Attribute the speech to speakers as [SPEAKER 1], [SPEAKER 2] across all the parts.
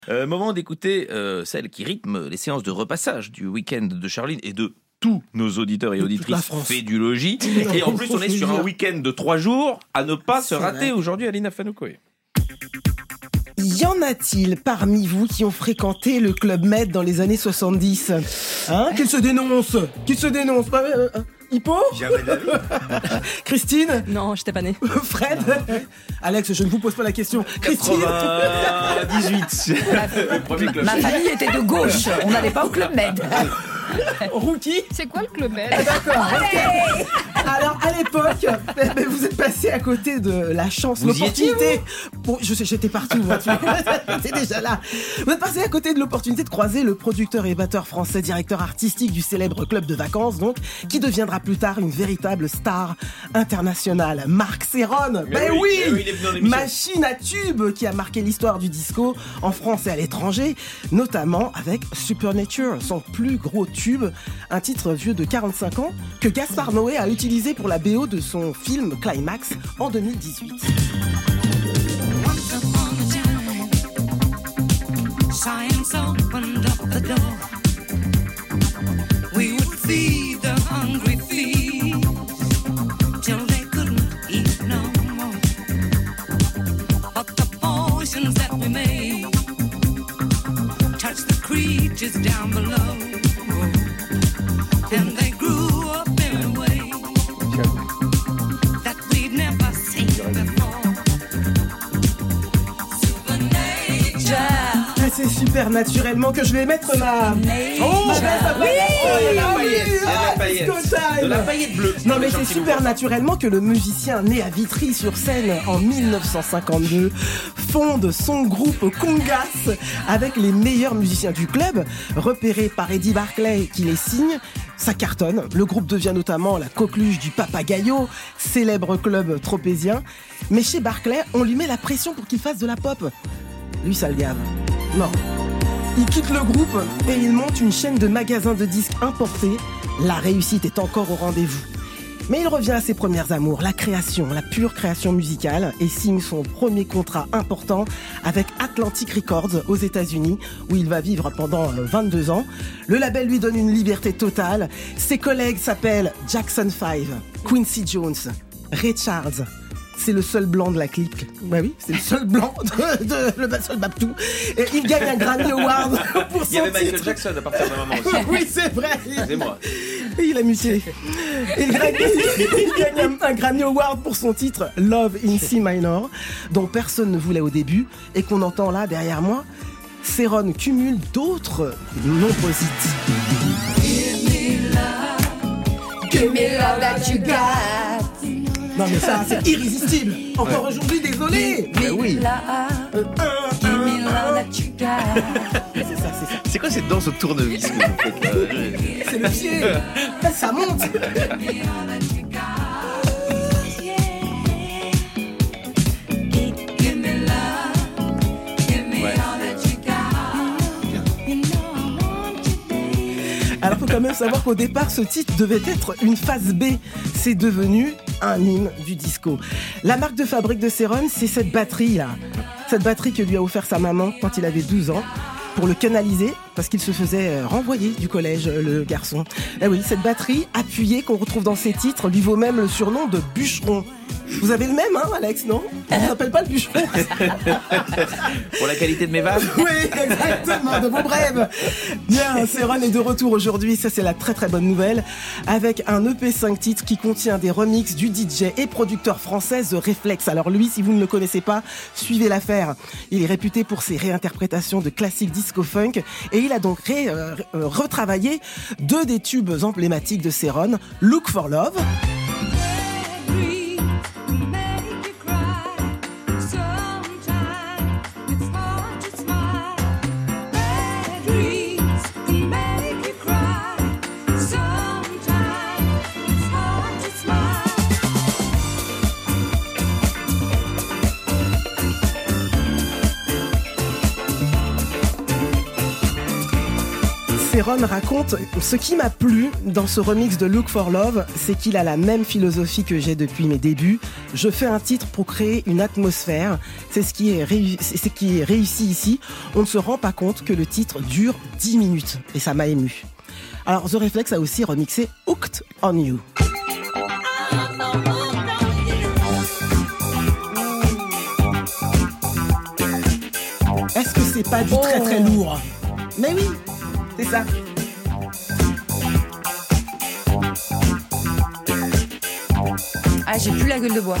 [SPEAKER 1] Moment d'écouter celle qui rythme les séances de repassage du week-end de Charline et de tous nos auditeurs et auditrices fait du logis. Et en plus, on est sur un week-end de 3 jours à ne pas se rater aujourd'hui, Alina Fanoukoé.
[SPEAKER 2] Y en a-t-il parmi vous qui ont fréquenté le Club Med dans les années 70 ? Qu'il se dénonce Hippo ?
[SPEAKER 3] Jamais d'avis.
[SPEAKER 2] Christine ?
[SPEAKER 4] Non, j'étais pas née.
[SPEAKER 2] Fred ? Alex, je ne vous pose pas la question. Christine ?
[SPEAKER 1] 98. Le premier Club
[SPEAKER 5] Ma
[SPEAKER 1] Med.
[SPEAKER 5] famille était de gauche, on n'allait pas au Club Med.
[SPEAKER 2] Rookie ?
[SPEAKER 4] C'est quoi le Club Med ?
[SPEAKER 2] D'accord. Alors, à l'époque, vous êtes passé à côté de la chance,
[SPEAKER 1] Vous y
[SPEAKER 2] l'opportunité. Bon, je sais, j'étais partout, moi, t'es déjà là. Vous êtes passé à côté de l'opportunité de croiser le producteur et batteur français, directeur artistique du célèbre club de vacances, donc, qui deviendra plus tard une véritable star internationale. Marc Serron.
[SPEAKER 1] Mais
[SPEAKER 2] oui,
[SPEAKER 1] il est venu dans l'émission.
[SPEAKER 2] machine à tube qui a marqué l'histoire du disco en France et à l'étranger, notamment avec Supernature, son plus gros tube, un titre vieux de 45 ans que Gaspard Noé a utilisé pour la BO de son film Climax en 2018.
[SPEAKER 6] Science opened up the door. We would feed the hungry feast till they couldn't eat no more. But the potions that we made touched the creatures down below, and they grew up in a way that we'd never seen before.
[SPEAKER 2] C'est super naturellement que je vais mettre ma... Oh,
[SPEAKER 1] De la paillette bleue.
[SPEAKER 2] Non mais c'est super naturellement que le musicien né à Vitry-sur-Seine en 1952 fonde son groupe Congas avec les meilleurs musiciens du club, repéré par Eddie Barclay qui les signe. Ça cartonne, le groupe devient notamment la coqueluche du Papagayo, célèbre club tropézien. Mais chez Barclay, on lui met la pression pour qu'il fasse de la pop. Lui, ça le gave. Non. Il quitte le groupe et il monte une chaîne de magasins de disques importés. La réussite est encore au rendez-vous. Mais il revient à ses premières amours, la création, la pure création musicale, et signe son premier contrat important avec Atlantic Records aux États-Unis, où il va vivre pendant 22 ans. Le label lui donne une liberté totale. Ses collègues s'appellent Jackson 5, Quincy Jones, Ray Charles. C'est le seul blanc de la clique. Bah oui, c'est le seul blanc le seul Babtou. Et il gagne un Grammy Award pour son
[SPEAKER 1] Il y avait Michael
[SPEAKER 2] titre.
[SPEAKER 1] Jackson à partir d'un moment aussi.
[SPEAKER 2] Oui, c'est vrai.
[SPEAKER 1] Excusez-moi.
[SPEAKER 2] Et il a muté. Il gagne un Grammy Award pour son titre Love in C minor, dont personne ne voulait au début et qu'on entend là derrière moi. Serron cumule d'autres nombreux hits.
[SPEAKER 5] Give me love that you got.
[SPEAKER 2] Non mais ça, c'est irrésistible. Encore aujourd'hui, désolé.
[SPEAKER 5] Mais oui. Give me love that you got.
[SPEAKER 2] C'est ça, c'est ça.
[SPEAKER 1] C'est quoi cette danse au tournevis que vous faites là ?
[SPEAKER 2] C'est le pied. Ça monte. Alors faut quand même savoir qu'au départ ce titre devait être une phase B. C'est devenu un hymne du disco. La marque de fabrique de Serron, c'est cette batterie là. Cette batterie que lui a offert sa maman quand il avait 12 ans pour le canaliser parce qu'il se faisait renvoyer du collège, le garçon. Eh oui, cette batterie appuyée qu'on retrouve dans ses titres lui vaut même le surnom de bûcheron. Vous avez le même, hein, Alex, non ? On ne s'appelle pas le bûcheron.
[SPEAKER 1] Pour la qualité de mes vannes ?
[SPEAKER 2] Oui, exactement, de vos brèves. Bien, Serron est de retour aujourd'hui, ça c'est la très très bonne nouvelle, avec un EP 5 titres qui contient des remixes du DJ et producteur français The Reflex. Alors lui, si vous ne le connaissez pas, suivez l'affaire. Il est réputé pour ses réinterprétations de classiques disco-funk et il a donc retravaillé 2 des tubes emblématiques de Serron, Look for Love. Céron raconte « Ce qui m'a plu dans ce remix de Look for Love, c'est qu'il a la même philosophie que j'ai depuis mes débuts. Je fais un titre pour créer une atmosphère. C'est ce qui est réussi ici. On ne se rend pas compte que le titre dure 10 minutes. Et ça m'a ému. » Alors The Reflex a aussi remixé Hooked on You. Est-ce que c'est pas du très très lourd? Mais oui, c'est ça.
[SPEAKER 5] Ah, j'ai plus la gueule de bois.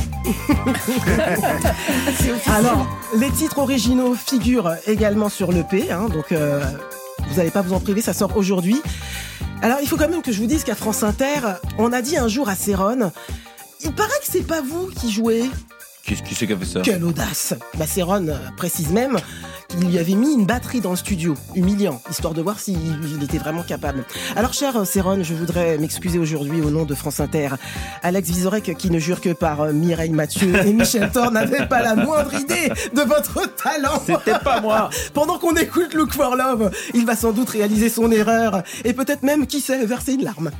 [SPEAKER 2] Alors, les titres originaux figurent également sur l'EP, donc vous n'allez pas vous en priver, ça sort aujourd'hui. Alors, il faut quand même que je vous dise qu'à France Inter, on a dit un jour à Céron, il paraît que c'est pas vous qui jouez.
[SPEAKER 1] Qui c'est qui a fait ça?
[SPEAKER 2] Quelle audace! Céron précise même qu'il lui avait mis une batterie dans le studio, humiliant, histoire de voir s'il était vraiment capable. Alors, cher Céron, je voudrais m'excuser aujourd'hui au nom de France Inter. Alex Vizorek, qui ne jure que par Mireille Mathieu et Michel Thor, n'avait pas la moindre idée de votre talent.
[SPEAKER 1] C'était pas moi.
[SPEAKER 2] Pendant qu'on écoute Look for Love, il va sans doute réaliser son erreur et peut-être même, qui sait, verser une larme.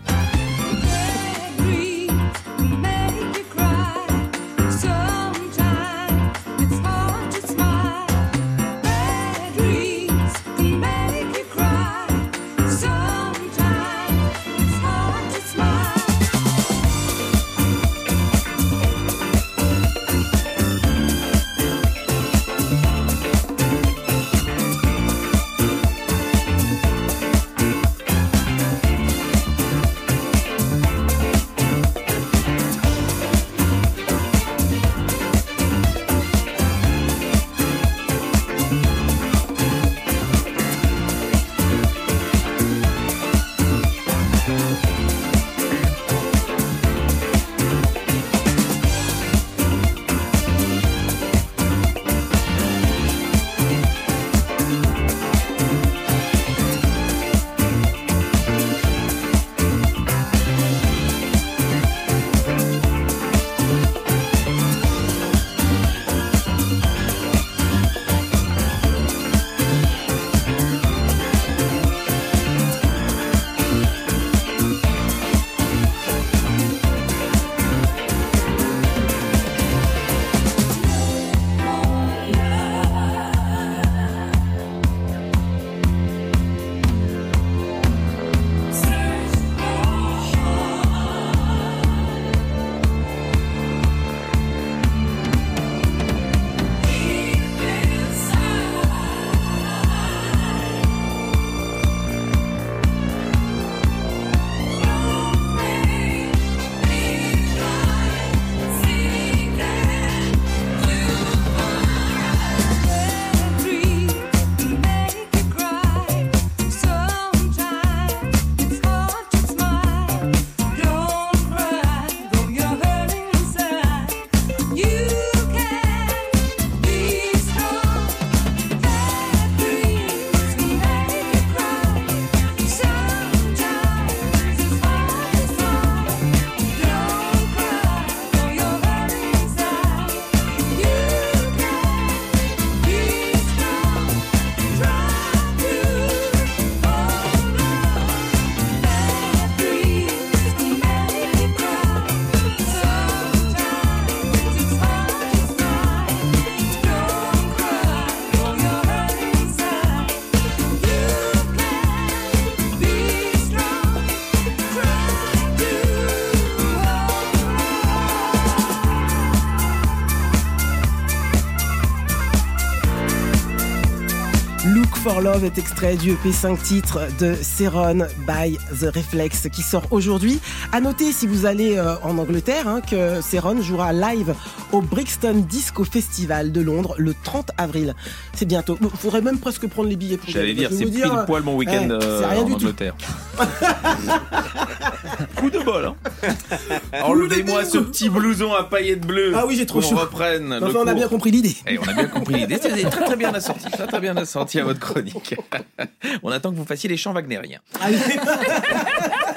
[SPEAKER 2] for Love est extrait du EP 5 titres de Céron by The Reflex qui sort aujourd'hui. À noter, si vous allez en Angleterre, que Céron jouera live au Brixton Disco Festival de Londres le 30 avril. C'est bientôt. Il faudrait même presque prendre les billets pour
[SPEAKER 1] J'allais dire, c'est pile poil mon week-end en Angleterre. Coup de bol, Enlevez-moi ce petit blouson à paillettes bleues.
[SPEAKER 2] Ah oui, j'ai trop chaud.
[SPEAKER 1] On reprenne.
[SPEAKER 2] Enfin, on a bien compris l'idée.
[SPEAKER 1] Et on a bien compris l'idée. Vous avez très bien assorti à votre chronique. On attend que vous fassiez les chants wagnériens.